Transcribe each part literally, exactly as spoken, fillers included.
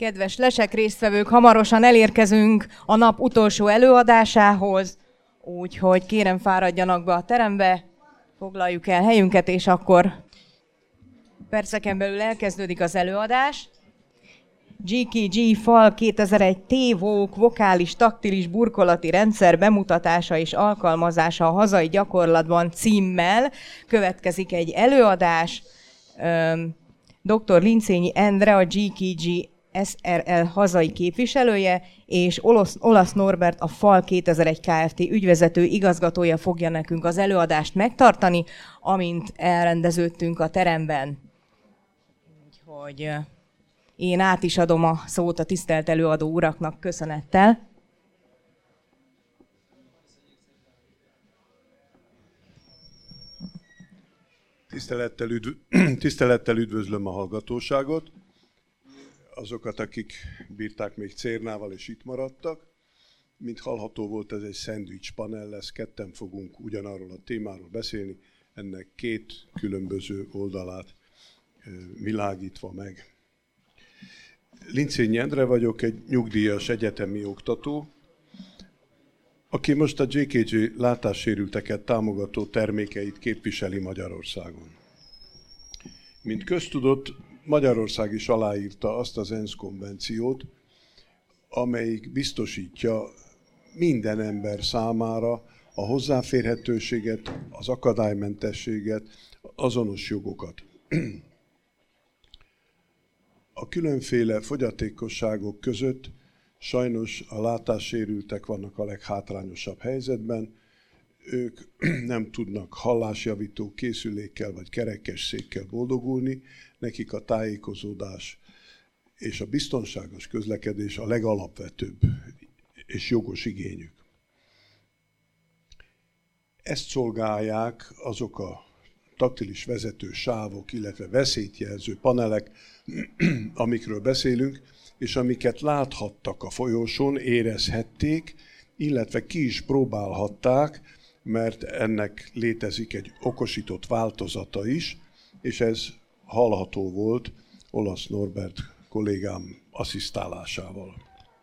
Kedves lesek résztvevők, hamarosan elérkezünk a nap utolsó előadásához, úgyhogy kérem fáradjanak be a terembe, foglaljuk el helyünket, és akkor perceken belül elkezdődik az előadás. gé ká gé Fal kétezer-egy T-Walk vokális taktilis burkolati rendszer bemutatása és alkalmazása a hazai gyakorlatban címmel következik egy előadás. doktor Lincényi Endre, a gé ká gé es er el hazai képviselője, és Olasz, Olasz Norbert, a Fal kétezer-egy Kft. Ügyvezető igazgatója fogja nekünk az előadást megtartani, amint elrendeződtünk a teremben. Úgyhogy én át is adom a szót a tisztelt előadó uraknak köszönettel. Tisztelettel, üdv... Tisztelettel üdvözlöm a hallgatóságot, azokat, akik bírták még cérnával és itt maradtak. Mint hallható volt, ez egy szendvics panel lesz, ketten fogunk ugyanarról a témáról beszélni, ennek két különböző oldalát világítva meg. Lincényi Endre vagyok, egy nyugdíjas egyetemi oktató, aki most a gé ká gé látássérülteket támogató termékeit képviseli Magyarországon. Mint köztudott, Magyarország is aláírta azt az ENSZ konvenciót, amelyik biztosítja minden ember számára a hozzáférhetőséget, az akadálymentességet, azonos jogokat. A különféle fogyatékosságok között sajnos a látássérültek vannak a leghátrányosabb helyzetben. Ők nem tudnak hallásjavító készülékkel vagy kerekesszékkel boldogulni, nekik a tájékozódás és a biztonságos közlekedés a legalapvetőbb és jogos igényük. Ezt szolgálják azok a taktilis vezető sávok, illetve veszélyt jelző panelek, amikről beszélünk, és amiket láthattak a folyosón, érezhették, illetve ki is próbálhatták, mert ennek létezik egy okosított változata is, és ez hallható volt Olasz Norbert kollégám asszisztálásával.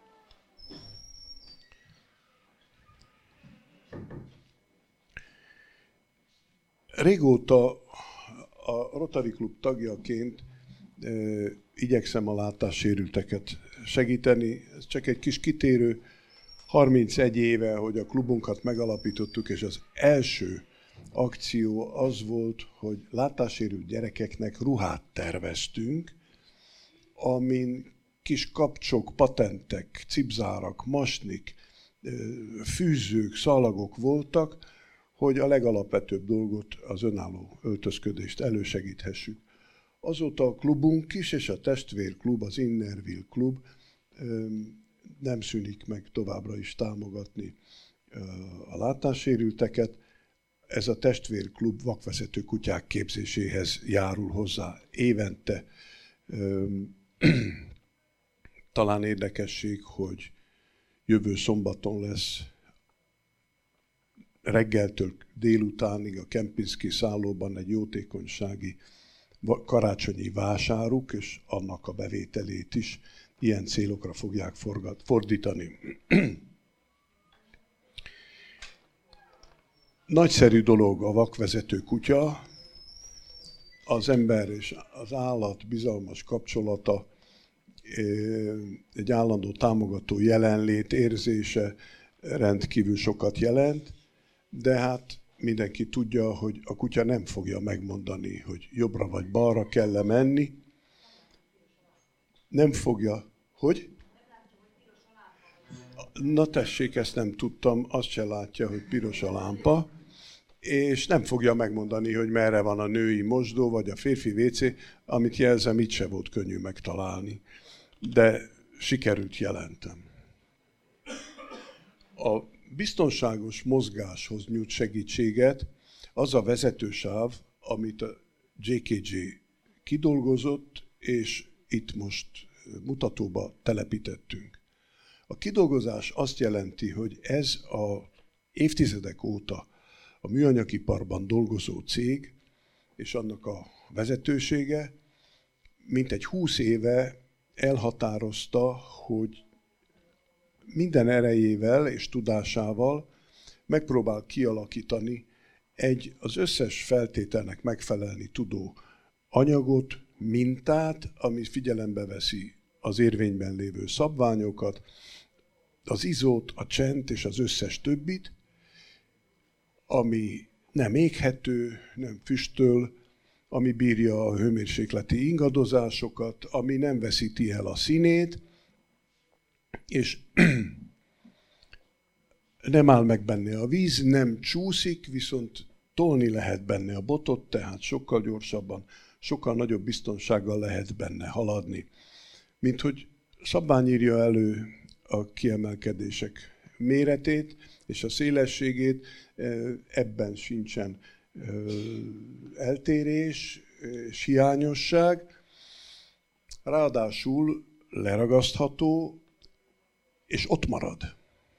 Régóta a Rotary Klub tagjaként e, igyekszem a látássérülteket segíteni. Ez csak egy kis kitérő. harmincegy éve, hogy a klubunkat megalapítottuk, és az első akció az volt, hogy látássérült gyerekeknek ruhát terveztünk, amin kis kapcsok, patentek, cipzárak, masnik, fűzők, szalagok voltak, hogy a legalapvetőbb dolgot, az önálló öltözködést elősegíthessük. Azóta a klubunk is, és a testvérklub, az Innerville klub nem szűnik meg továbbra is támogatni a látássérülteket. Ez a testvérklub vakvezető kutyák képzéséhez járul hozzá évente. Talán érdekesség, hogy jövő szombaton lesz reggeltől délutánig a Kempinski szállóban egy jótékonysági karácsonyi vásáruk, és annak a bevételét is ilyen célokra fogják forgat, fordítani. Nagyszerű dolog a vakvezető kutya, az ember és az állat bizalmas kapcsolata, egy állandó támogató jelenlét érzése rendkívül sokat jelent, de hát mindenki tudja, hogy a kutya nem fogja megmondani, hogy jobbra vagy balra kell menni. Nem fogja. Hogy? Na tessék, ezt nem tudtam, azt se látja, hogy piros a lámpa, és nem fogja megmondani, hogy merre van a női mosdó, vagy a férfi vécé, amit jelzem, itt se volt könnyű megtalálni. De sikerült jelentem. A biztonságos mozgáshoz nyújt segítséget az a vezetősáv, amit a gé ká gé kidolgozott, és itt most mutatóba telepítettünk. A kidolgozás azt jelenti, hogy ez a évtizedek óta a műanyagiparban dolgozó cég és annak a vezetősége mintegy húsz éve elhatározta, hogy minden erejével és tudásával megpróbál kialakítani egy az összes feltételnek megfelelni tudó anyagot, mintát, ami figyelembe veszi az érvényben lévő szabványokat, az izót, a csent és az összes többit, ami nem éghető, nem füstöl, ami bírja a hőmérsékleti ingadozásokat, ami nem veszíti el a színét, és nem áll meg benne a víz, nem csúszik, viszont tolni lehet benne a botot, tehát sokkal gyorsabban, sokkal nagyobb biztonsággal lehet benne haladni. Mint hogy szabvány írja elő a kiemelkedések méretét és a szélességét, ebben sincsen eltérés és hiányosság. Ráadásul leragasztható, és ott marad.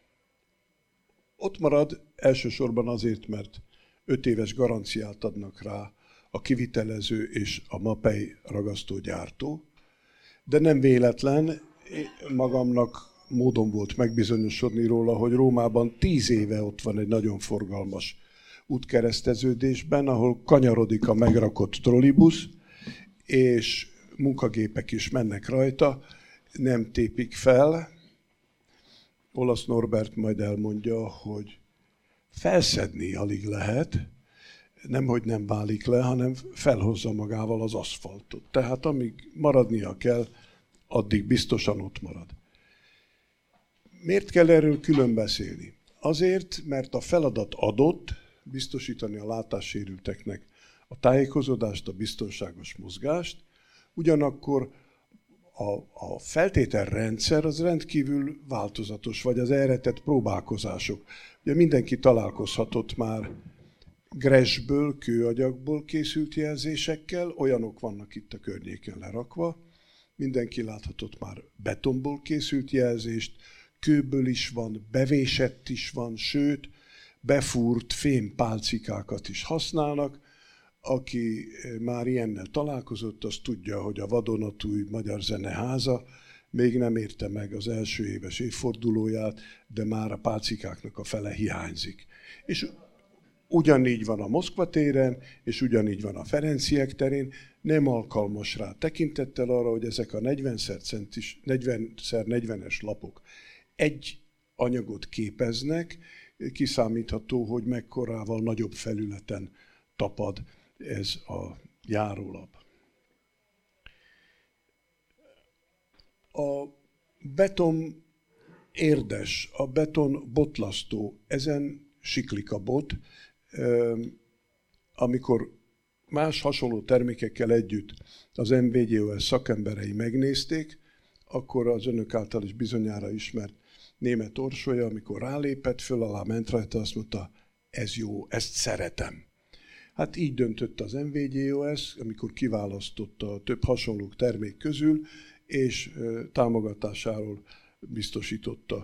Ott marad elsősorban azért, mert öt éves garanciát adnak rá a kivitelező és a Mapei ragasztógyártó, de nem véletlen, magamnak módon volt megbizonyosodni róla, hogy Rómában tíz éve ott van egy nagyon forgalmas útkereszteződésben, ahol kanyarodik a megrakott trollibusz, és munkagépek is mennek rajta, nem tépik fel. Olasz Norbert majd elmondja, hogy felszedni alig lehet, nemhogy nem válik le, hanem felhozza magával az aszfaltot. Tehát amíg maradnia kell, addig biztosan ott marad. Miért kell erről külön beszélni? Azért, mert a feladat adott, biztosítani a látássérülteknek a tájékozódást, a biztonságos mozgást, ugyanakkor a, a feltételrendszer az rendkívül változatos, vagy az erre tett próbálkozások. Ugye mindenki találkozhatott már gressből, kőagyagból készült jelzésekkel, olyanok vannak itt a környéken lerakva, mindenki láthatott már betonból készült jelzést, kőből is van, bevésett is van, sőt, befúrt fémpálcikákat is használnak. Aki már ilyennel találkozott, az tudja, hogy a vadonatúj Magyar Zeneháza még nem érte meg az első éves évfordulóját, de már a pálcikáknak a fele hiányzik. És ugyanígy van a Moszkva téren, és ugyanígy van a Ferenciek terén, nem alkalmas rá tekintettel arra, hogy ezek a negyven szer negyvenes lapok egy anyagot képeznek, kiszámítható, hogy mekkorával nagyobb felületen tapad ez a járólap. A beton érdes, a beton botlasztó, ezen siklik a bot, amikor más hasonló termékekkel együtt az em vé gé o es szakemberei megnézték, akkor az önök által is bizonyára ismert német Orsolya, amikor rálépett, föl alá ment rajta, azt mondta, ez jó, ezt szeretem. Hát így döntött az em vé gé o es, amikor kiválasztotta a több hasonló termék közül, és támogatásáról biztosította.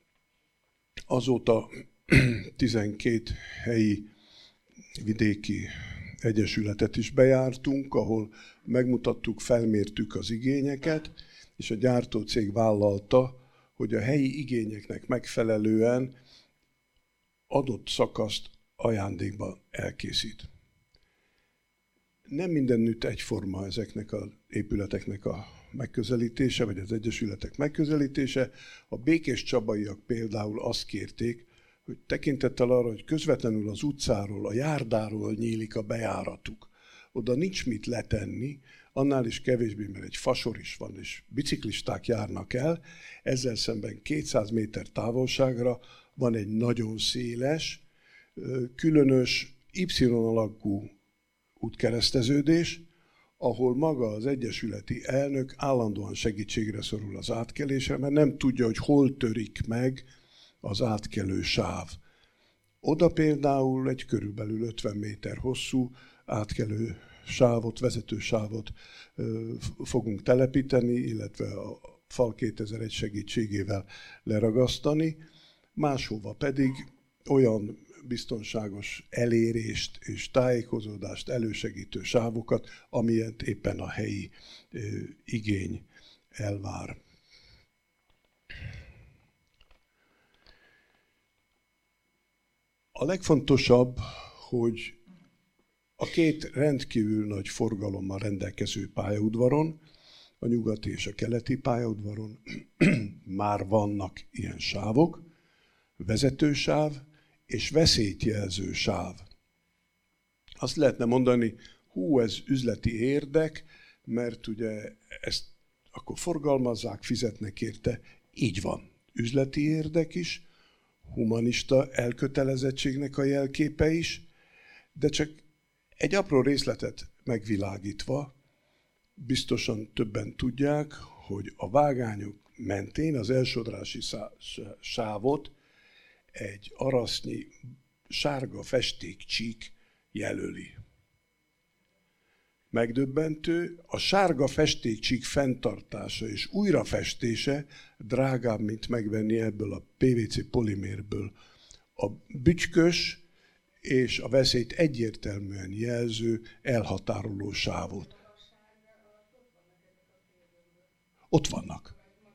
Azóta tizenkét helyi vidéki egyesületet is bejártunk, ahol megmutattuk, felmértük az igényeket, és a gyártócég vállalta, hogy a helyi igényeknek megfelelően adott szakaszt ajándékban elkészít. Nem mindenütt egyforma ezeknek az épületeknek a megközelítése, vagy az egyesületek megközelítése. A békés csabaiak például azt kérték, hogy tekintettel arra, hogy közvetlenül az utcáról, a járdáról nyílik a bejáratuk. Oda nincs mit letenni, annál is kevésbé, mert egy fasor is van, és biciklisták járnak el. Ezzel szemben kétszáz méter távolságra van egy nagyon széles, különös Y-alakú útkereszteződés, ahol maga az egyesületi elnök állandóan segítségre szorul az átkelésre, mert nem tudja, hogy hol törik meg az átkelő sáv. Oda például egy körülbelül ötven méter hosszú átkelő sávot, vezető sávot fogunk telepíteni, illetve a Fal kétezer-egy segítségével leragasztani, máshova pedig olyan biztonságos elérést és tájékozódást elősegítő sávokat, amilyet éppen a helyi igény elvár. A legfontosabb, hogy a két rendkívül nagy forgalommal rendelkező pályaudvaron, a nyugati és a keleti pályaudvaron már vannak ilyen sávok, vezetősáv és veszélyt jelző sáv. Azt lehetne mondani, hú, ez üzleti érdek, mert ugye ezt akkor forgalmazzák, fizetnek érte. Így van. Üzleti érdek is, humanista elkötelezettségnek a jelképe is, de csak egy apró részletet megvilágítva, biztosan többen tudják, hogy a vágányok mentén az elsodrási sávot egy arasznyi sárga festékcsík jelöli. Megdöbbentő, a sárga festékcsík fenntartása és újrafestése drágább, mint megvenni ebből a pé vé cé polimérből a bütykös és a veszélyt egyértelműen jelző elhatároló sávot. Ott vannak.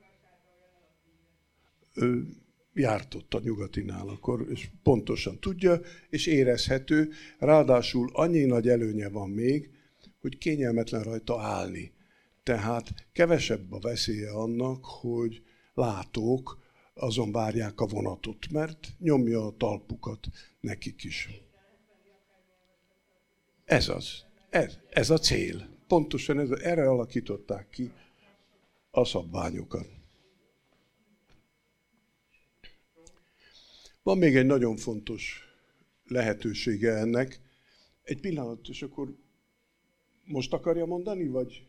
Ő járt ott a nyugatinál akkor, és pontosan tudja, és érezhető, ráadásul annyi nagy előnye van még, hogy kényelmetlen rajta állni. Tehát kevesebb a veszélye annak, hogy látók azon várják a vonatot, mert nyomja a talpukat nekik is. Ez az. Ez, ez a cél. Pontosan ez, erre alakították ki a szabványokat. Van még egy nagyon fontos lehetősége ennek. Egy pillanat, és akkor most akarja mondani, vagy?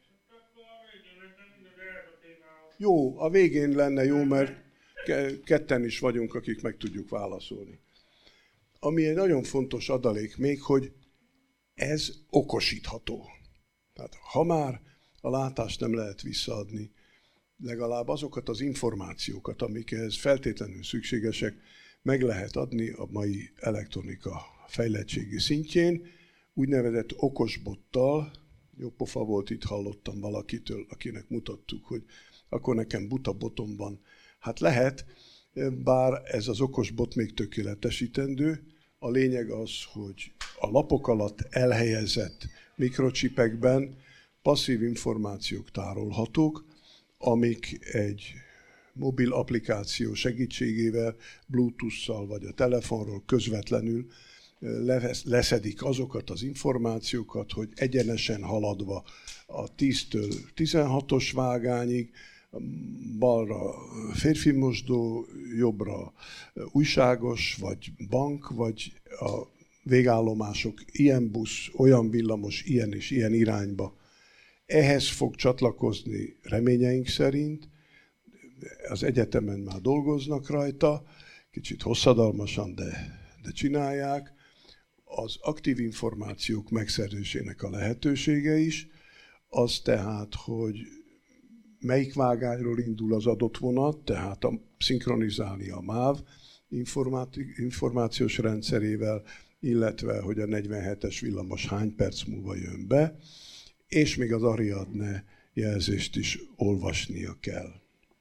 Jó, a végén lenne jó, mert ketten is vagyunk, akik meg tudjuk válaszolni. Ami egy nagyon fontos adalék még, hogy ez okosítható. Tehát ha már a látást nem lehet visszaadni, legalább azokat az információkat, amik ehhez feltétlenül szükségesek, meg lehet adni a mai elektronika fejlettségi szintjén, úgynevezett okosbottal. Jó pofa volt, itt hallottam valakitől, akinek mutattuk, hogy akkor nekem buta botom van. Hát lehet, bár ez az okosbot még tökéletesítendő. A lényeg az, hogy a lapok alatt elhelyezett mikrocsipekben passzív információk tárolhatók, amik egy mobil applikáció segítségével, Bluetooth-szal vagy a telefonról közvetlenül leszedik azokat az információkat, hogy egyenesen haladva a tíztől tizenhatos vágányig, balra férfi mosdó, jobbra újságos, vagy bank, vagy a végállomások ilyen busz, olyan villamos, ilyen és ilyen irányba. Ehhez fog csatlakozni reményeink szerint, az egyetemen már dolgoznak rajta, kicsit hosszadalmasan, de, de csinálják, az aktív információk megszerzésének a lehetősége is, az tehát, hogy melyik vágányról indul az adott vonat, tehát a, szinkronizálni a MÁV információs rendszerével, illetve hogy a negyvenhetes villamos hány perc múlva jön be, és még az Ariadne jelzést is olvasnia kell.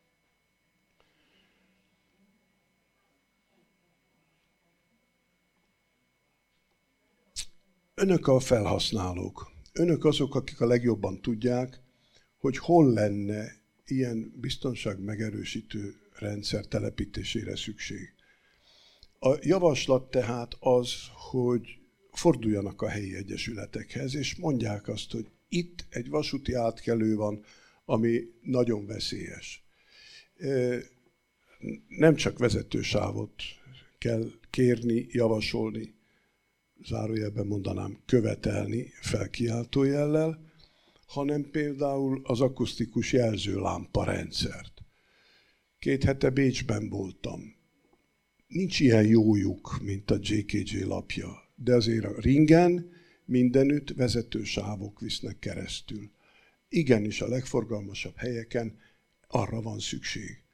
Önök a felhasználók. Önök azok, akik a legjobban tudják, hogy hol lenne ilyen biztonság megerősítő rendszer telepítésére szükség. A javaslat tehát az, hogy forduljanak a helyi egyesületekhez, és mondják azt, hogy itt egy vasúti átkelő van, ami nagyon veszélyes. Nem csak vezetősávot kell kérni, javasolni, zárójelben mondanám követelni felkiáltójellel, hanem például az akusztikus jelzőlámpa rendszert. Két hete Bécsben voltam. Nincs ilyen jó lyuk, mint a jé ká gé lapja, de azért a ringen mindenütt vezetősávok visznek keresztül. Igenis a legforgalmasabb helyeken arra van szükség.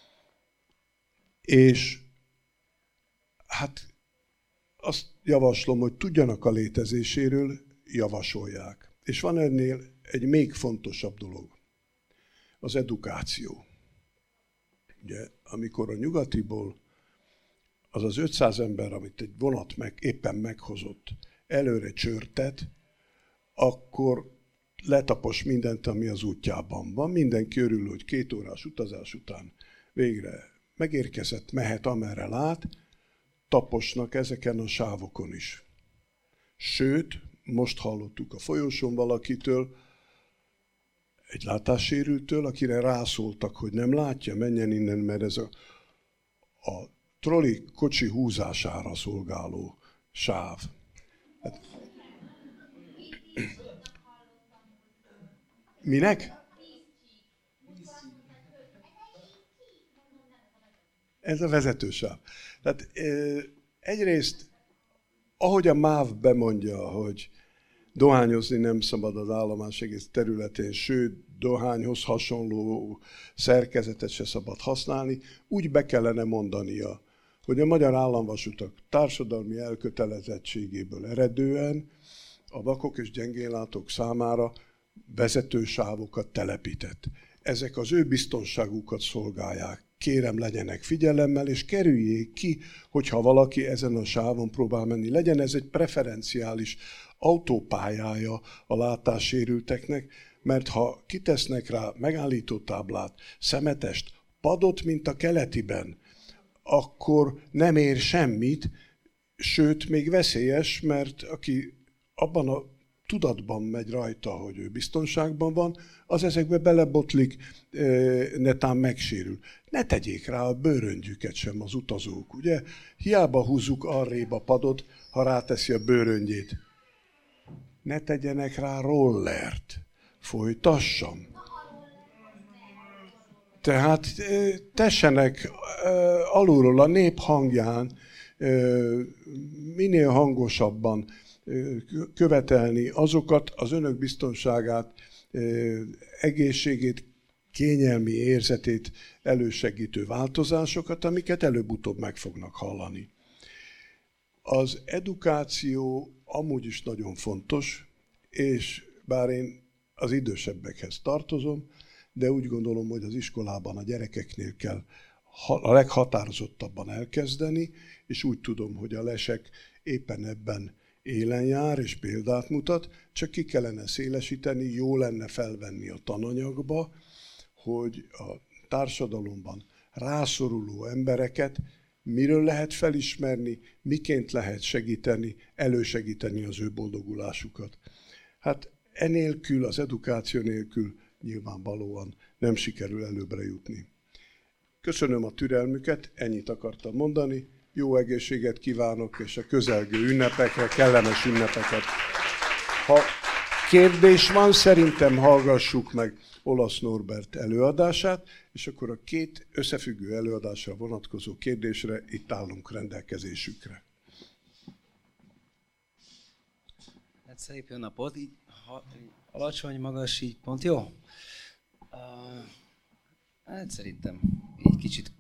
És hát azt javaslom, hogy tudjanak a létezéséről, javasolják. És van ennél egy még fontosabb dolog. az edukáció. Ugye, amikor a nyugatiból az az ötszáz ember, amit egy vonat meg, éppen meghozott, előre csörtet, akkor letapos mindent, ami az útjában van. Mindenki örül, hogy két órás utazás után végre megérkezett, mehet, amerre lát, taposnak ezeken a sávokon is. Sőt, most hallottuk a folyosón valakitől, egy látássérültől, akire rászóltak, hogy nem látja, menjen innen, mert ez a, a troli kocsi húzására szolgáló sáv. Hát, minek? Ez a vezetősáv. Tehát egyrészt, ahogy a MÁV bemondja, hogy dohányozni nem szabad az állomás egész területén, sőt, dohányhoz hasonló szerkezetet se szabad használni, úgy be kellene mondania, hogy a Magyar Államvasutak társadalmi elkötelezettségéből eredően a vakok és gyengénlátók számára vezetősávokat telepített. Ezek az ő biztonságukat szolgálják. Kérem, legyenek figyelemmel, és kerüljék ki, hogyha valaki ezen a sávon próbál menni. Legyen ez egy preferenciális autópályája a látássérülteknek, mert ha kitesznek rá megállítótáblát, szemetest, padot, mint a keletiben, akkor nem ér semmit, sőt, még veszélyes, mert aki abban a tudatban megy rajta, hogy ő biztonságban van, az ezekbe belebotlik, netán megsérül. Ne tegyék rá a bőröngyüket sem az utazók, ugye? Hiába húzzuk arrébb a padot, ha ráteszi a bőröngyét. Ne tegyenek rá rollert. Folytassam. Tehát tessenek alulról a nép hangján minél hangosabban követelni azokat az önök biztonságát, egészségét, kényelmi érzetét elősegítő változásokat, amiket előbb-utóbb meg fognak hallani. Az edukáció amúgy is nagyon fontos, és bár én az idősebbekhez tartozom, de úgy gondolom, hogy az iskolában a gyerekeknél kell a leghatározottabban elkezdeni, és úgy tudom, hogy a lesek éppen ebben élen jár és példát mutat, csak ki kellene szélesíteni, jó lenne felvenni a tananyagba, hogy a társadalomban rászoruló embereket miről lehet felismerni, miként lehet segíteni, elősegíteni az ő boldogulásukat. Hát enélkül, az edukáció nélkül nyilvánvalóan nem sikerül előbbre jutni. Köszönöm a türelmüket, ennyit akartam mondani. Jó egészséget kívánok, és a közelgő ünnepekre, kellemes ünnepeket. Ha kérdés van, szerintem hallgassuk meg Olasz Norbert előadását, és akkor a két összefüggő előadásra vonatkozó kérdésre itt állunk rendelkezésükre. Hát szép jó napot, így ha, alacsony, magas, így pont jó? Uh, hát szerintem így kicsit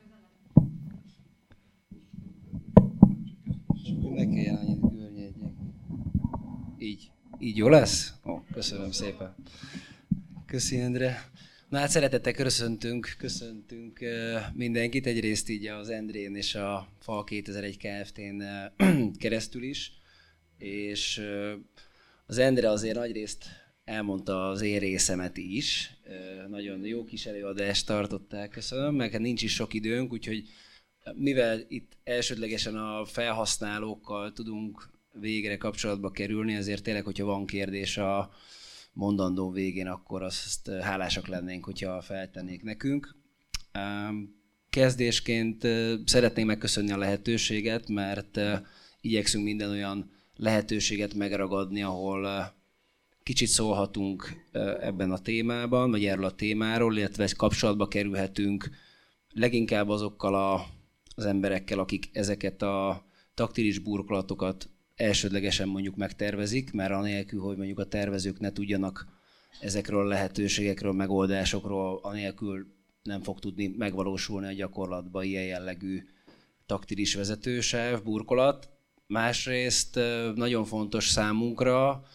meg kell annyit görnyedjek. Így. Így jó lesz? Ó, köszönöm szépen. Köszi, Endre. Na hát szeretettel köszöntünk, köszöntünk mindenkit, egyrészt így az Endrén és a FAL kétezer-egy Kft-n keresztül is, és az Endre azért nagyrészt elmondta az én részemet is. Nagyon jó kis előadást tartották, köszönöm, meg hát nincs is sok időnk, úgyhogy mivel itt elsődlegesen a felhasználókkal tudunk végre kapcsolatba kerülni, ezért tényleg, hogyha van kérdés a mondandó végén, akkor azt hálásak lennénk, hogyha feltennék nekünk. Kezdésként szeretnénk megköszönni a lehetőséget, mert igyekszünk minden olyan lehetőséget megragadni, ahol kicsit szólhatunk ebben a témában, vagy erről a témáról, illetve kapcsolatba kerülhetünk leginkább azokkal a, az emberekkel, akik ezeket a taktilis burkolatokat elsődlegesen mondjuk megtervezik, mert anélkül, hogy mondjuk a tervezők ne tudjanak ezekről a lehetőségekről, megoldásokról, anélkül nem fog tudni megvalósulni a gyakorlatban ilyen jellegű taktilis vezetősáv, burkolat. Másrészt nagyon fontos számunkra,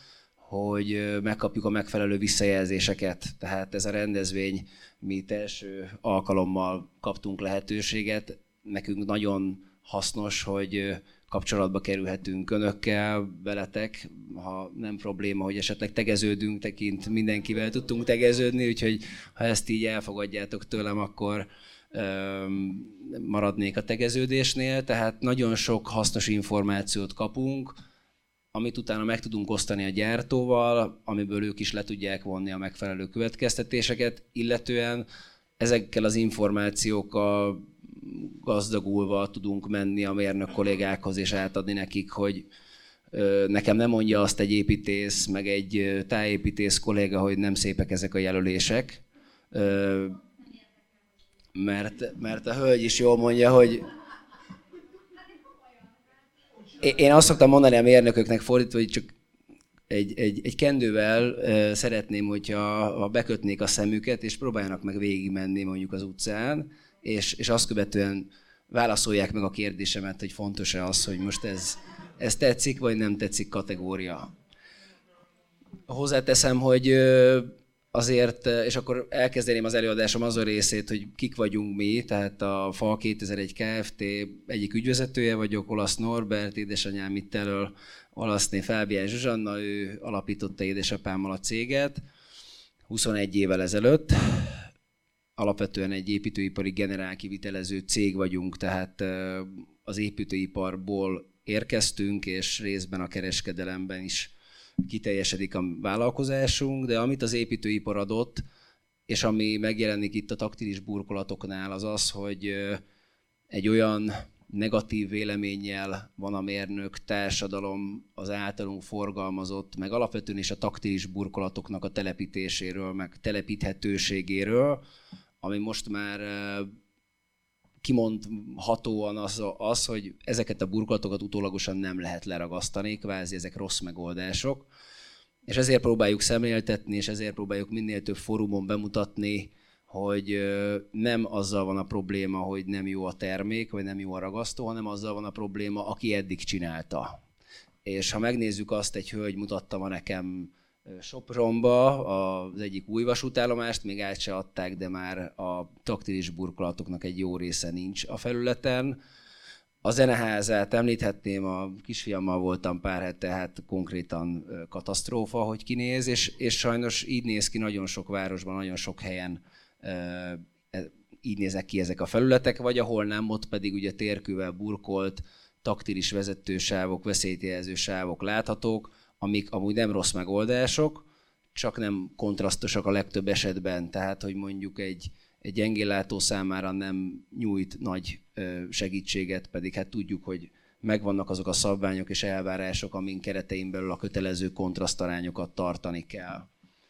hogy megkapjuk a megfelelő visszajelzéseket. Tehát ez a rendezvény, mi első alkalommal kaptunk lehetőséget. Nekünk nagyon hasznos, hogy kapcsolatba kerülhetünk önökkel, veletek, ha nem probléma, hogy esetleg tegeződünk, tekint mindenkivel tudtunk tegeződni, úgyhogy ha ezt így elfogadjátok tőlem, akkor öm, maradnék a tegeződésnél. Tehát nagyon sok hasznos információt kapunk, amit utána meg tudunk osztani a gyártóval, amiből ők is le tudják vonni a megfelelő következtetéseket, illetően ezekkel az információkkal gazdagulva tudunk menni a mérnök kollégákhoz és átadni nekik, hogy ö, nekem nem mondja azt egy építész, meg egy tájépítész kolléga, hogy nem szépek ezek a jelölések, ö, mert, mert a hölgy is jól mondja, hogy én azt szoktam mondani a mérnököknek fordítva, hogy csak egy, egy, egy kendővel uh, szeretném, hogyha ha bekötnék a szemüket, és próbáljanak meg végigmenni mondjuk az utcán, és, és azt követően válaszolják meg a kérdésemet, hogy fontos-e az, hogy most ez, ez tetszik, vagy nem tetszik kategória. Hozzáteszem, hogy uh, azért, és akkor elkezdeném az előadásom azon részét, hogy kik vagyunk mi, tehát a FAL kétezer-egy Kft. Egyik ügyvezetője vagyok, Olasz Norbert, édesanyám itt elől, Olaszné Fábián Zsuzsanna, ő alapította édesapámmal a céget huszonegy évvel ezelőtt. Alapvetően egy építőipari generálkivitelező cég vagyunk, tehát az építőiparból érkeztünk, és részben a kereskedelemben is kiteljesedik a vállalkozásunk, de amit az építőipar adott, és ami megjelenik itt a taktilis burkolatoknál, az az, hogy egy olyan negatív véleménnyel van a mérnök társadalom az általunk forgalmazott, meg alapvetően is a taktilis burkolatoknak a telepítéséről, meg telepíthetőségéről, ami most már kimondhatóan az, az, hogy ezeket a burkolatokat utólagosan nem lehet leragasztani, kvázi ezek rossz megoldások. És ezért próbáljuk szemléltetni, és ezért próbáljuk minél több fórumon bemutatni, hogy nem azzal van a probléma, hogy nem jó a termék, vagy nem jó a ragasztó, hanem azzal van a probléma, aki eddig csinálta. És ha megnézzük azt, egy hölgy mutatta ma nekem Sopronba az egyik új vasútállomást, még át se adták, de már a taktilis burkolatoknak egy jó része nincs a felületen. A zeneházát említhetném, a kisfiammal voltam pár hete, tehát konkrétan katasztrófa, hogy kinéz, és, és sajnos így néz ki nagyon sok városban, nagyon sok helyen így néznek ki ezek a felületek, vagy ahol nem, ott pedig ugye térkővel burkolt, taktilis vezetősávok, veszélyjelző sávok láthatók, amik amúgy nem rossz megoldások, csak nem kontrasztosak a legtöbb esetben, tehát hogy mondjuk egy, egy gyengénlátó számára nem nyújt nagy segítséget, pedig hát tudjuk, hogy megvannak azok a szabványok és elvárások, amin keretein belül a kötelező kontrasztarányokat tartani kell.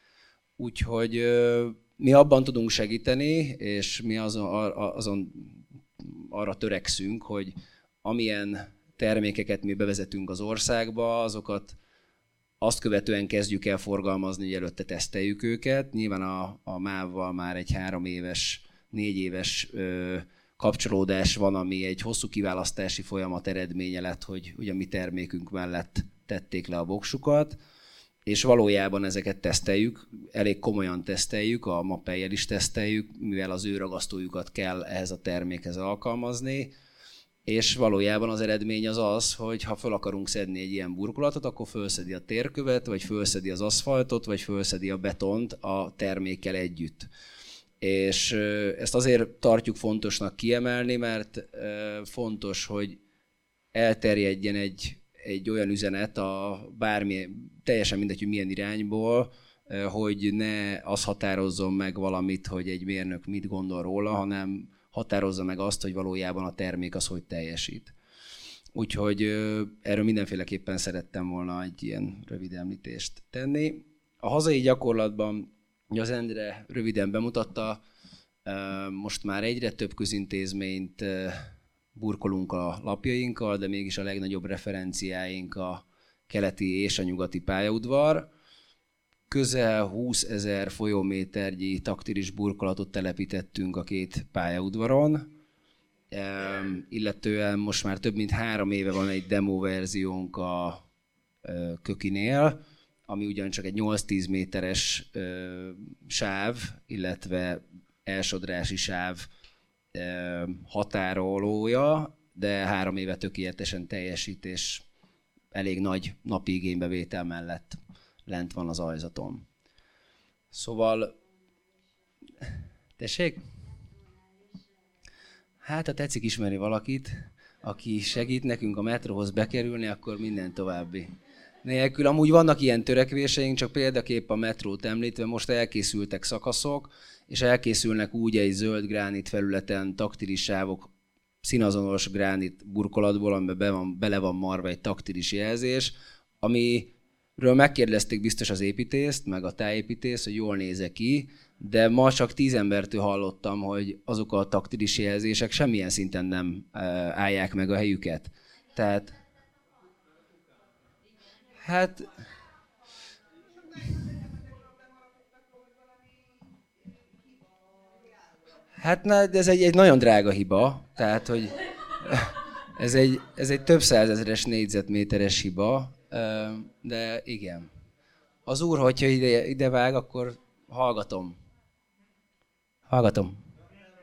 Úgyhogy mi abban tudunk segíteni, és mi azon, azon arra törekszünk, hogy amilyen termékeket mi bevezetünk az országba, azokat azt követően kezdjük el forgalmazni, hogy előtte teszteljük őket. Nyilván a, a MÁV-val már egy három éves, négy éves ö, kapcsolódás van, ami egy hosszú kiválasztási folyamat eredménye lett, hogy ugye a mi termékünk mellett tették le a voksukat, és valójában ezeket teszteljük, elég komolyan teszteljük, a MAPEI-jel is teszteljük, mivel az ő ragasztójukat kell ehhez a termékhez alkalmazni, és valójában az eredmény az az, hogy ha fel akarunk szedni egy ilyen burkolatot, akkor fölszedi a térkövet, vagy fölszedi az aszfaltot, vagy fölszedi a betont a termékkel együtt. És ezt azért tartjuk fontosnak kiemelni, mert fontos, hogy elterjedjen egy, egy olyan üzenet, a bármi, teljesen mindegy, hogy milyen irányból, hogy ne az határozzon meg valamit, hogy egy mérnök mit gondol róla, hanem határozza meg azt, hogy valójában a termék az hogy teljesít. Úgyhogy erről mindenféleképpen szerettem volna egy ilyen rövid említést tenni. A hazai gyakorlatban, az Endre röviden bemutatta, most már egyre több közintézményt burkolunk a lapjainkkal, de mégis a legnagyobb referenciáink a keleti és a nyugati pályaudvar. Közel húszezer folyóméternyi taktilis burkolatot telepítettünk a két pályaudvaron, illetően most már több mint három éve van egy demo verziónk a Kökinél, ami ugyancsak egy nyolc-tíz méteres ö, sáv, illetve elsodrási sáv ö, határolója, de három éve tökéletesen teljesít, és elég nagy napi igénybevétel mellett lent van az ajzaton. Szóval, tessék? Hát, ha tetszik ismerni valakit, aki segít nekünk a metróhoz bekerülni, akkor minden további nélkül. Amúgy vannak ilyen törekvéseink, csak példaképp a metrót említve, most elkészültek szakaszok, és elkészülnek úgy egy zöld gránit felületen taktilis sávok, színazonos gránit burkolatból, amiben be van, bele van marva egy taktilis jelzés, amiről megkérdezték biztos az építészt, meg a tájépítést, hogy jól néz ki, de ma csak tíz embertől hallottam, hogy azok a taktilis jelzések semmilyen szinten nem állják meg a helyüket. Tehát, hát... Hát na, de ez egy, egy nagyon drága hiba, tehát, hogy ez egy, ez egy több százezeres négyzetméteres hiba, de igen. Az úr, hogyha ide, ide vág, akkor hallgatom. Hallgatom.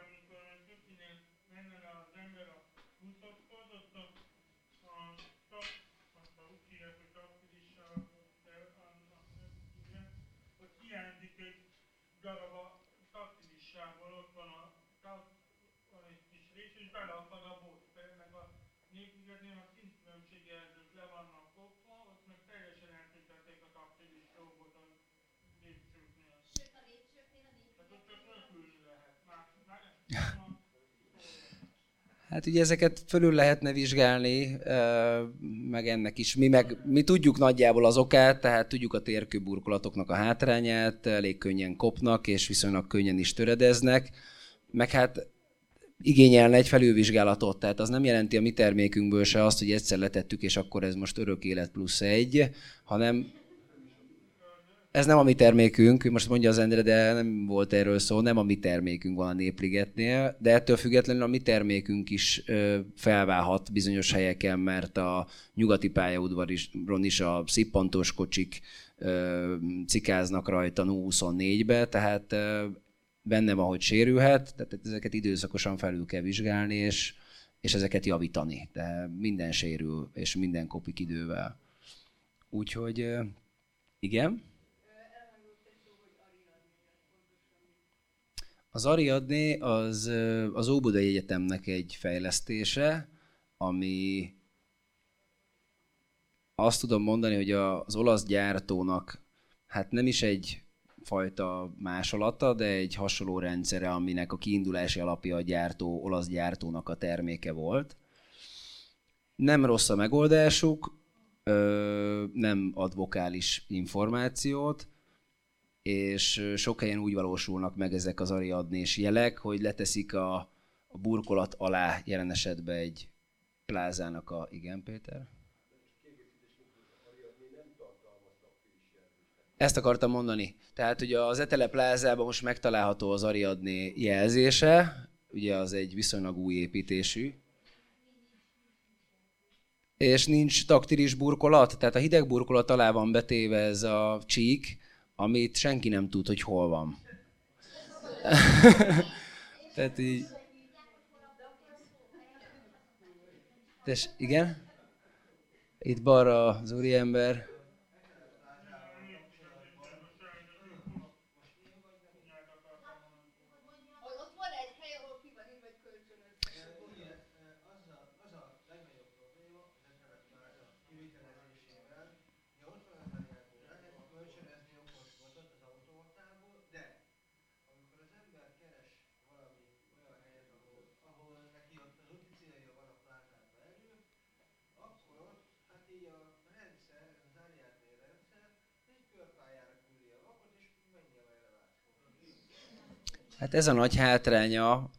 Hát ugye ezeket fölül lehetne vizsgálni, meg ennek is. Mi, meg, mi tudjuk nagyjából az okát, tehát tudjuk a térkőburkolatoknak a hátrányát, elég könnyen kopnak, és viszonylag könnyen is töredeznek, meg hát igényelne egy felülvizsgálatot, tehát az nem jelenti a mi termékünkből se azt, hogy egyszer letettük, és akkor ez most örök élet plusz egy, hanem ez nem a mi termékünk, most mondja az Endre, de nem volt erről szó, nem a mi termékünk van a Népligetnél, de ettől függetlenül a mi termékünk is ö, felválhat bizonyos helyeken, mert a nyugati pályaudvaron is a szippantós kocsik ö, cikáznak rajta nulla huszonnégybe, tehát ö, benne van, hogy sérülhet, tehát ezeket időszakosan felül kell vizsgálni, és, és ezeket javítani. De minden sérül, és minden kopik idővel. Úgyhogy ö, igen. Az Ariadné az, az Óbudai Egyetemnek egy fejlesztése, ami azt tudom mondani, hogy az olasz gyártónak hát nem is egy fajta másolata, de egy hasonló rendszere, aminek a kiindulási alapja a gyártó, olasz gyártónak a terméke volt. Nem rossz a megoldásuk, nem ad vokális információt, és sok helyen úgy valósulnak meg ezek az Ariadnés jelek, hogy leteszik a, a burkolat alá jelen esetben egy plázának a... Igen, Péter? Ezt akartam mondani. Tehát ugye az Etele plázában most megtalálható az Ariadné jelzése, ugye az egy viszonylag új építésű, és nincs taktilis burkolat, tehát a hideg burkolat alá van betéve ez a csík, amit senki nem tud, hogy hol van. Tehát így... Tess, igen? Itt balra az úriember. Hát ez a nagy hátránya.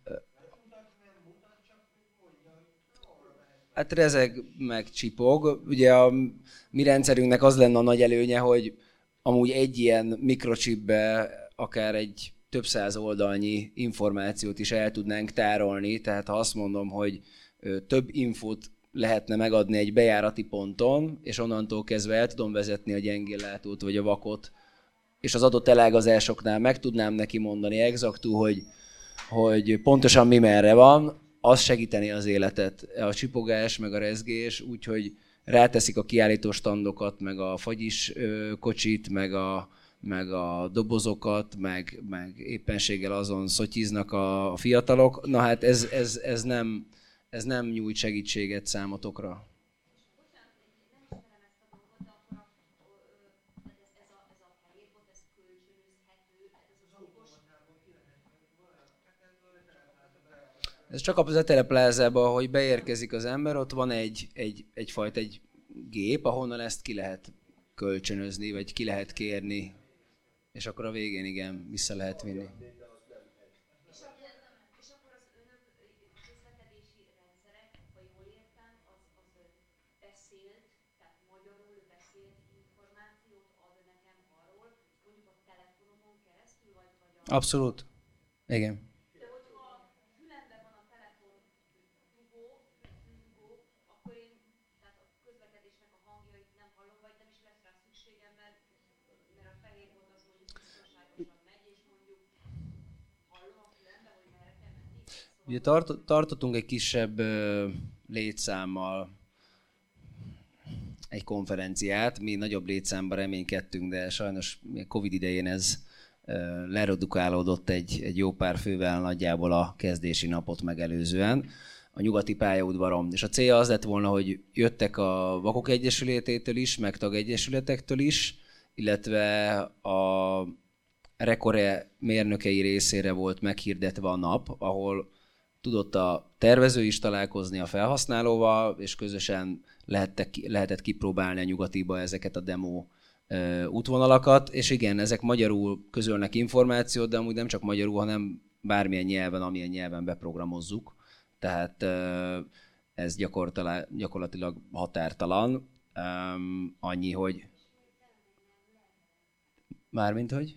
Hát rezeg meg csipog. Ugye a mi rendszerünknek az lenne a nagy előnye, hogy amúgy egy ilyen mikrochipbe akár egy több száz oldalnyi információt is el tudnánk tárolni. Tehát ha azt mondom, hogy több infót lehetne megadni egy bejárati ponton, és onnantól kezdve el tudom vezetni a gyengéllátót vagy a vakot, és az adott elágazásoknál meg tudnám neki mondani exaktú, hogy, hogy pontosan mi merre van, az segíteni az életet. A csipogás, meg a rezgés, úgyhogy ráteszik a kiállító standokat, meg a fagyis kocsit, meg a, meg a dobozokat, meg, meg éppenséggel azon szotyiznak a fiatalok. Na hát ez, ez, ez, nem, ez nem nyújt segítséget számotokra. Ez csak a Zetele Plázában, hogy beérkezik az ember, ott van egy, egy, egyfajta egy gép, ahonnan ezt ki lehet kölcsönözni, vagy ki lehet kérni, és akkor a végén igen, vissza lehet vinni. Abszolút. Igen. Ugye tart, tartottunk egy kisebb uh, létszámmal egy konferenciát, mi nagyobb létszámban reménykedtünk, de sajnos Covid idején ez uh, leredukálódott egy, egy jó pár fővel nagyjából a kezdési napot megelőzően a nyugati pályaudvaron. És a célja az lett volna, hogy jöttek a Vakok Egyesületétől is, meg tagegyesületektől is, illetve a Rekore mérnökei részére volt meghirdetve a nap, ahol tudott a tervező is találkozni a felhasználóval, és közösen lehettek, lehetett kipróbálni a nyugatiba ezeket a demo útvonalakat, és igen, ezek magyarul közölnek információt, de amúgy nem csak magyarul, hanem bármilyen nyelven, amilyen nyelven beprogramozzuk. Tehát ez gyakorlatilag határtalan. Annyi, hogy... Mármint, hogy?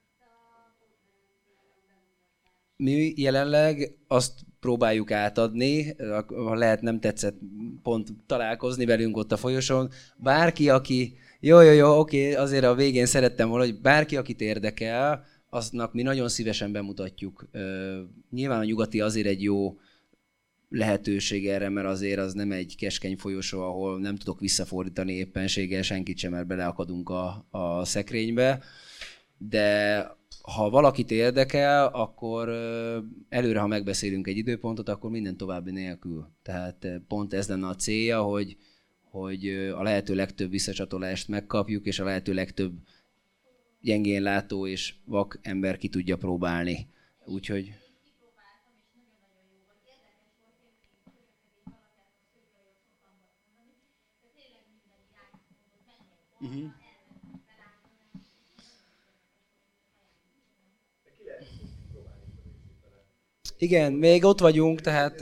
Mi jelenleg azt próbáljuk átadni, ha lehet nem tetszett pont találkozni velünk ott a folyosón. Bárki, aki, jó, jó, jó, oké, azért a végén szerettem volna, hogy bárki, akit érdekel, aznak mi nagyon szívesen bemutatjuk. Nyilván a nyugati azért egy jó lehetőség erre, mert azért az nem egy keskeny folyosó, ahol nem tudok visszafordítani éppenséggel senkit sem, mert beleakadunk a, a szekrénybe. De ha valakit érdekel, akkor előre, ha megbeszélünk egy időpontot, akkor minden további nélkül. Tehát pont ez lenne a célja, hogy, hogy a lehető legtöbb visszacsatolást megkapjuk, és a lehető legtöbb gyengén látó és vak ember ki tudja próbálni. Úgyhogy... Uh-huh. Igen, még ott vagyunk, tehát...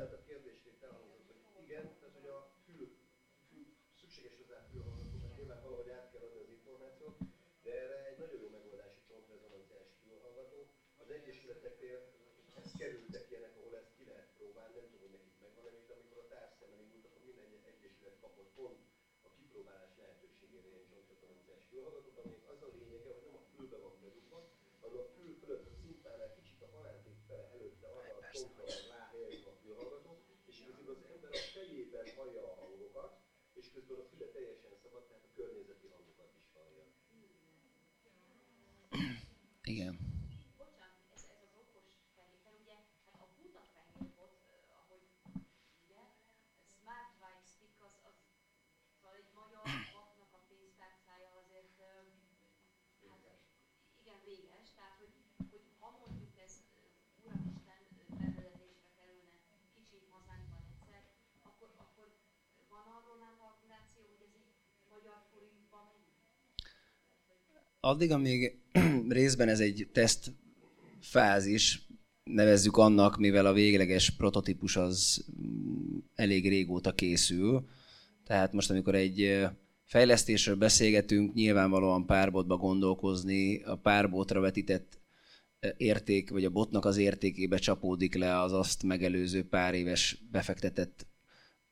Igen. Bocsánat, ez, ez az okos fehér, ugye, hát a buta fehér bot, ahogy ugye, Smart Wine Stick az, az szóval egy magyar vaknak a pénztárcája azért, hát igen véges, tehát hogy, hogy ha mondjuk ez uramisten bevezetésre kerülne kicsit hazánkban egyszer, akkor, akkor van arról már kalkuláció, hogy ez így magyar forintban mennyi? Addig, amíg részben ez egy teszt fázis, nevezzük annak, mivel a végleges prototípus az elég régóta készül. Tehát most, amikor egy fejlesztésről beszélgetünk, nyilvánvalóan párbotba gondolkozni, a párbotra vetített érték, vagy a botnak az értékébe csapódik le az azt megelőző pár éves befektetett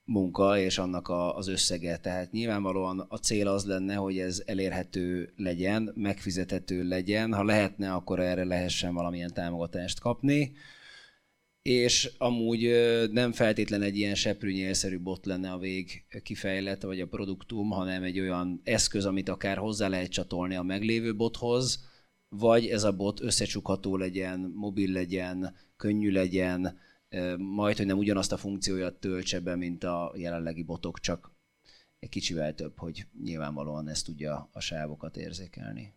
munka és annak a, az összege. Tehát nyilvánvalóan a cél az lenne, hogy ez elérhető legyen, megfizethető legyen. Ha lehetne, akkor erre lehessen valamilyen támogatást kapni. És amúgy nem feltétlen egy ilyen seprűnyélszerű bot lenne a vég kifejlete, vagy a produktum, hanem egy olyan eszköz, amit akár hozzá lehet csatolni a meglévő bothoz, vagy ez a bot összecsukható legyen, mobil legyen, könnyű legyen, majd, hogy nem ugyanazt a funkcióját töltse be, mint a jelenlegi botok, csak egy kicsivel több, hogy nyilvánvalóan ezt tudja a sávokat érzékelni.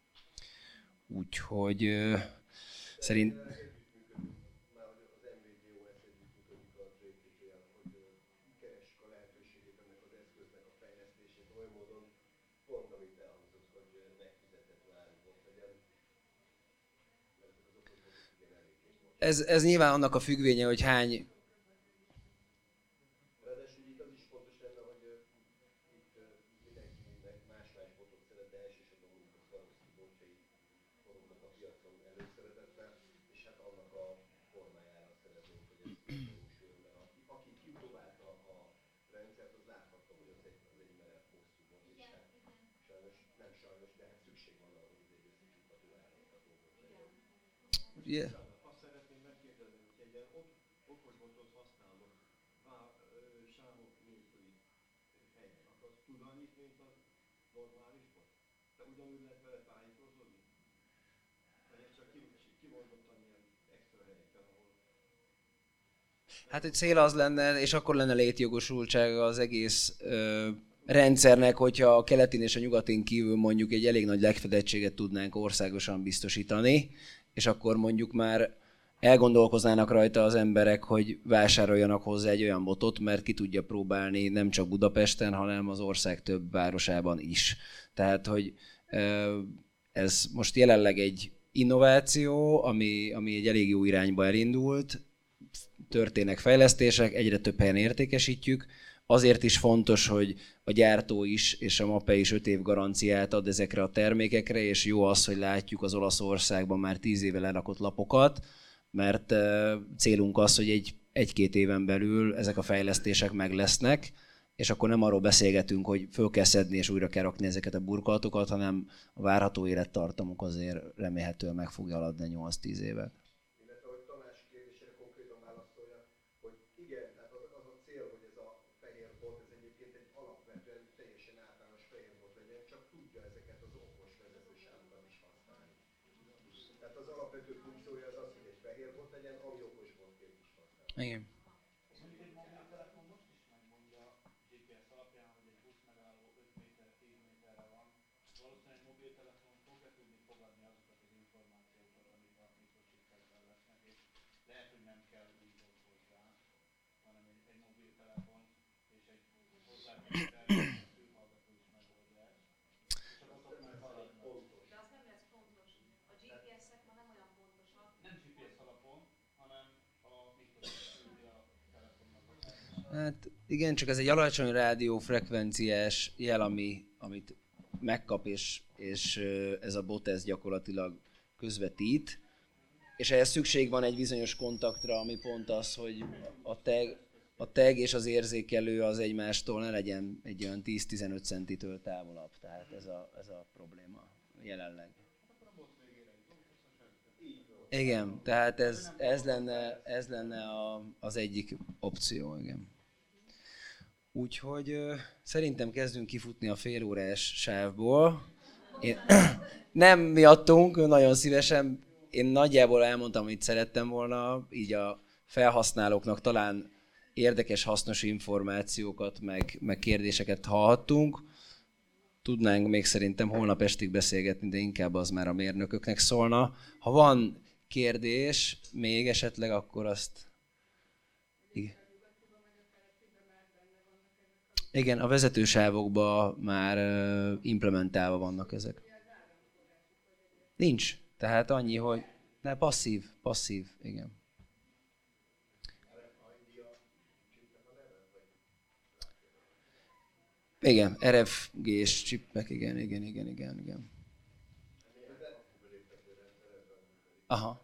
Úgyhogy szerint... Ez, ez nyilván annak a függvénye, hogy hány... Yeah. Hát egy cél az lenne, és akkor lenne létjogosultsága az egész ö, rendszernek, hogyha a keletin és a nyugatin kívül mondjuk egy elég nagy legfedettséget tudnánk országosan biztosítani, és akkor mondjuk már elgondolkoznának rajta az emberek, hogy vásároljanak hozzá egy olyan botot, mert ki tudja próbálni nem csak Budapesten, hanem az ország több városában is. Tehát, hogy ez most jelenleg egy innováció, ami, ami egy elég jó irányba elindult, történnek fejlesztések, egyre több helyen értékesítjük. Azért is fontos, hogy a gyártó is és a MAPE is öt év garanciát ad ezekre a termékekre, és jó az, hogy látjuk az Olaszországban már tíz éve lerakott lapokat, mert célunk az, hogy egy, egy-két éven belül ezek a fejlesztések meg lesznek, és akkor nem arról beszélgetünk, hogy föl kell szedni és újra kell rakni ezeket a burkolatokat, hanem a várható élettartamuk azért remélhetően meg fogja haladni nyolc-tíz évet. Igen. Hát igen, csak ez egy alacsony rádiófrekvenciás jel, ami, amit megkap, és, és ez a bot ez gyakorlatilag közvetít. És ehhez szükség van egy bizonyos kontaktra, ami pont az, hogy a tag, a tag és az érzékelő az egymástól ne legyen egy olyan tíz-tizenöt centitől távolabb. Tehát ez a, ez a probléma jelenleg. Igen, tehát ez, ez lenne, ez lenne a, az egyik opció, igen. Úgyhogy ö, szerintem kezdünk kifutni a félórás sávból. Én, nem miattunk, nagyon szívesen. Én nagyjából elmondtam, amit szerettem volna, így a felhasználóknak talán érdekes, hasznos információkat, meg, meg kérdéseket hallhattunk. Tudnánk még szerintem holnap estig beszélgetni, de inkább az már a mérnököknek szólna. Ha van kérdés még esetleg, akkor azt... Igen. Igen, a vezetősávokban már implementálva vannak ezek. Nincs. Tehát annyi, hogy... Ne, passzív, passzív, igen. Igen, er ef gés csippek, igen, igen, igen, igen, igen. Aha.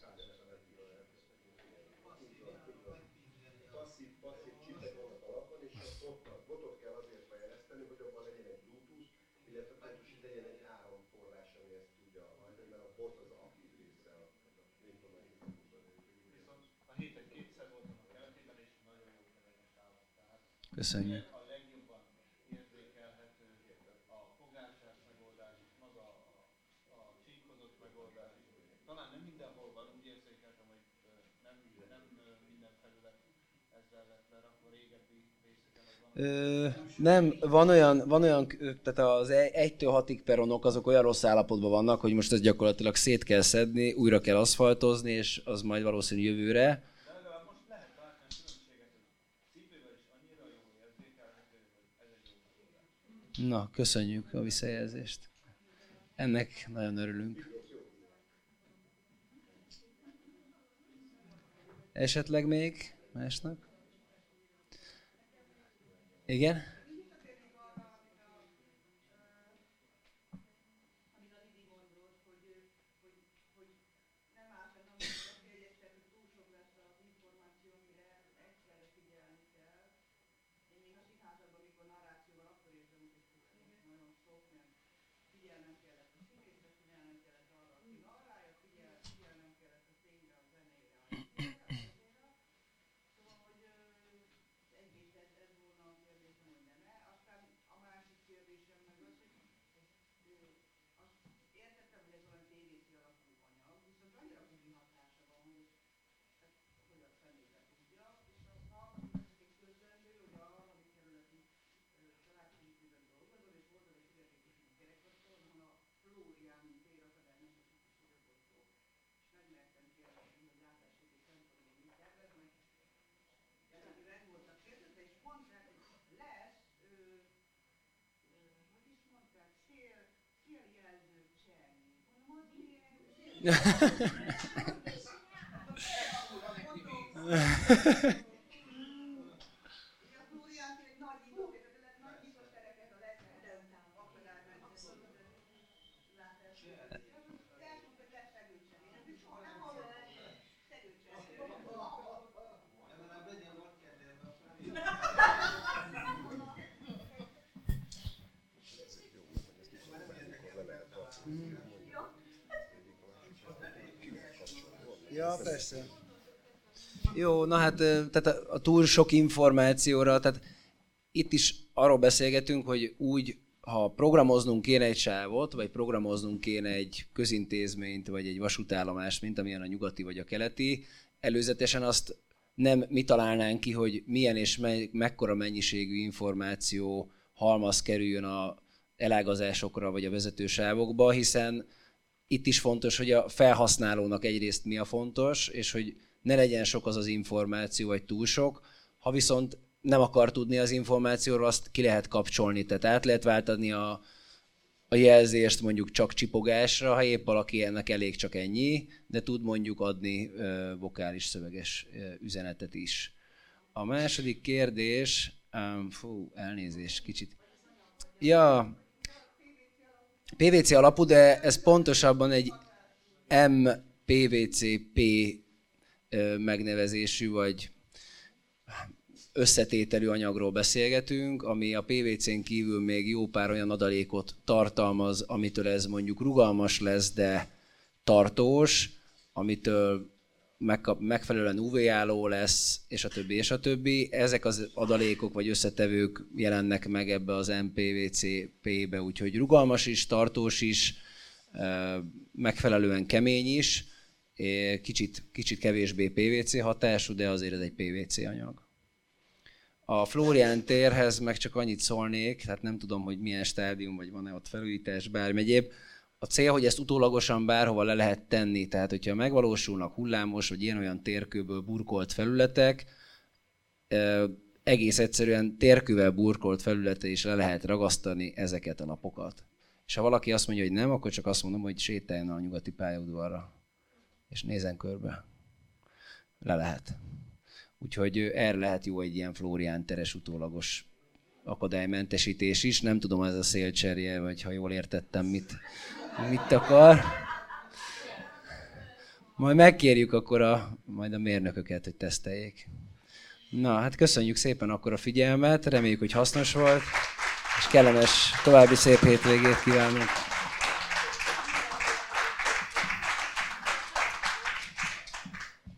Köszönjük. A legjobban érzékelhető a fogásás megoldás, maga a, a csíkozott megoldás. Talán nem mindenhol van, úgy érzékeltem, hogy nem, nem minden felület ezzel lett lerakva, régebbi részeken az van. Ö, nem, van olyan, van olyan, tehát az egytől hatig peronok azok olyan rossz állapotban vannak, hogy most ezt gyakorlatilag szét kell szedni, újra kell aszfaltozni, és az majd valószínű jövőre. Na, köszönjük a visszajelzést. Ennek nagyon örülünk. Esetleg még másnak? Igen? Ja, persze. Jó, na hát tehát a, a túl sok információra, tehát itt is arról beszélgetünk, hogy úgy, ha programoznunk kéne egy sávot, vagy programoznunk kéne egy közintézményt, vagy egy vasútállomást, mint amilyen a nyugati vagy a keleti, előzetesen azt nem mi találnánk ki, hogy milyen és me- mekkora mennyiségű információ halmaz kerüljön a elágazásokra, vagy a vezetősávokba, hiszen itt is fontos, hogy a felhasználónak egyrészt mi a fontos, és hogy ne legyen sok az az információ, vagy túl sok. Ha viszont nem akar tudni az információról, azt ki lehet kapcsolni, tehát át lehet váltani a, a jelzést mondjuk csak csipogásra, ha épp valaki ennek elég csak ennyi, de tud mondjuk adni ö, vokális szöveges ö, üzenetet is. A második kérdés, um, fú, elnézést, kicsit. Ja, pé vé cé alapú, de ez pontosabban egy em pé vé cé pé megnevezésű vagy összetételű anyagról beszélgetünk, ami a pé vé cén kívül még jó pár olyan adalékot tartalmaz, amitől ez mondjuk rugalmas lesz, de tartós, amitől megfelelően ú vé-álló lesz, és a többi, és a többi. Ezek az adalékok vagy összetevők jelennek meg ebbe az em pé vé cé pé-be, úgyhogy rugalmas is, tartós is, megfelelően kemény is, kicsit, kicsit kevésbé pé vé cé hatású, de azért ez egy pé vé cé anyag. A Flórián térhez meg csak annyit szólnék, tehát nem tudom, hogy milyen stádium, vagy van-e ott felújítás, bármi egyéb. A cél, hogy ezt utólagosan bárhova le lehet tenni, tehát hogyha megvalósulnak hullámos, vagy ilyen-olyan térkőből burkolt felületek, egész egyszerűen térkővel burkolt felületre is le lehet ragasztani ezeket a lapokat. És ha valaki azt mondja, hogy nem, akkor csak azt mondom, hogy sétáljon a nyugati pályaudvarra, és nézzen körbe. Le lehet. Úgyhogy erre lehet jó egy ilyen Flórián teres utólagos akadálymentesítés is. Nem tudom, ez a szélcserje, vagy ha jól értettem, mit, mit akar. Majd megkérjük akkor a, majd a mérnököket, hogy teszteljék. Na, hát köszönjük szépen akkor a figyelmet, reméljük, hogy hasznos volt, és kellemes további szép hétvégét kívánunk.